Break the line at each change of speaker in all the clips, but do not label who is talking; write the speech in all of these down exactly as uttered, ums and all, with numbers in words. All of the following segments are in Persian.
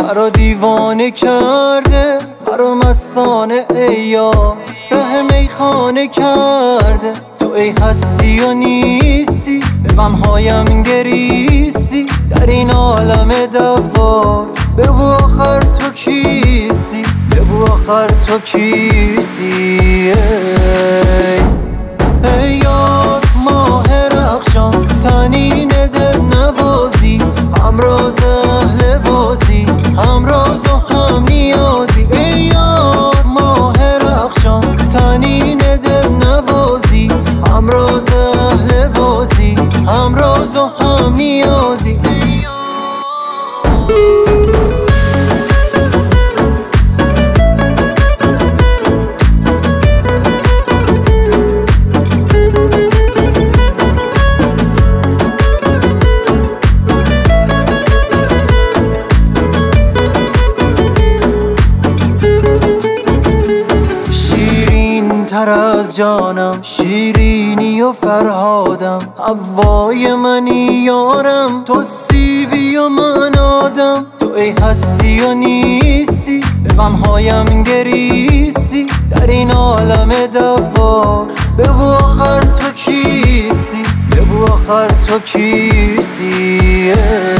مرا دیوانه کرده، مرا مستانه ای یار ره میخانه کرده. تو ای هستی یا نیستی، به غمهایم گریستی در این عالم دوار. بگو آخر تو کیستی، بگو آخر تو کیستی. ای, ای یار ماه رخشان، طنین دل نوازی، همراز اهل بازی، همراز و هم نیازی. ای یار ماه رخشان، طنین دل نوازی، همراز اهل بازی، همراز و هم نیازی. تر از جانم، شیرینی و فرهادم، هوای منی یارم، تو سیبی و من آدم. تو ای هستی یا نیستی، به غمهایم گریستی در این عالم دوار. بگو آخر تو کیستی، بگو آخر تو کیستی. ای,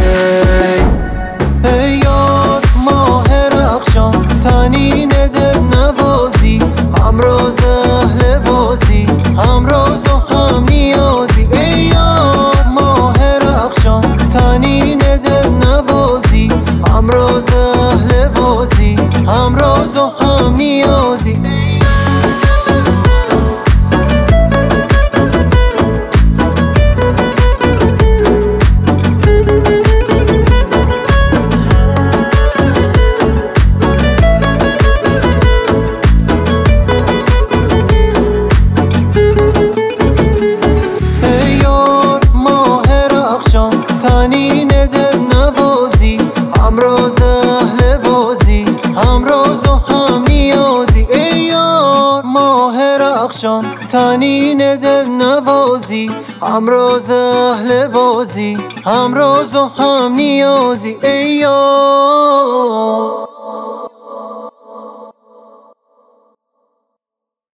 ای یار ماه رخشان، طنین دل نوازی، همراز اهل بازی، همراز و هم نیازی. ای یار ماه رخشان، طنین دل نوازی، همراز اهل بازی، همراز و هم نیازی. طنین دل نوازی، همراز اهل بازی، همراز و هم نیازی. ای یار ماه رخشان، طنین دل نوازی، همراز اهل بازی، همراز و هم نیازی. ای یار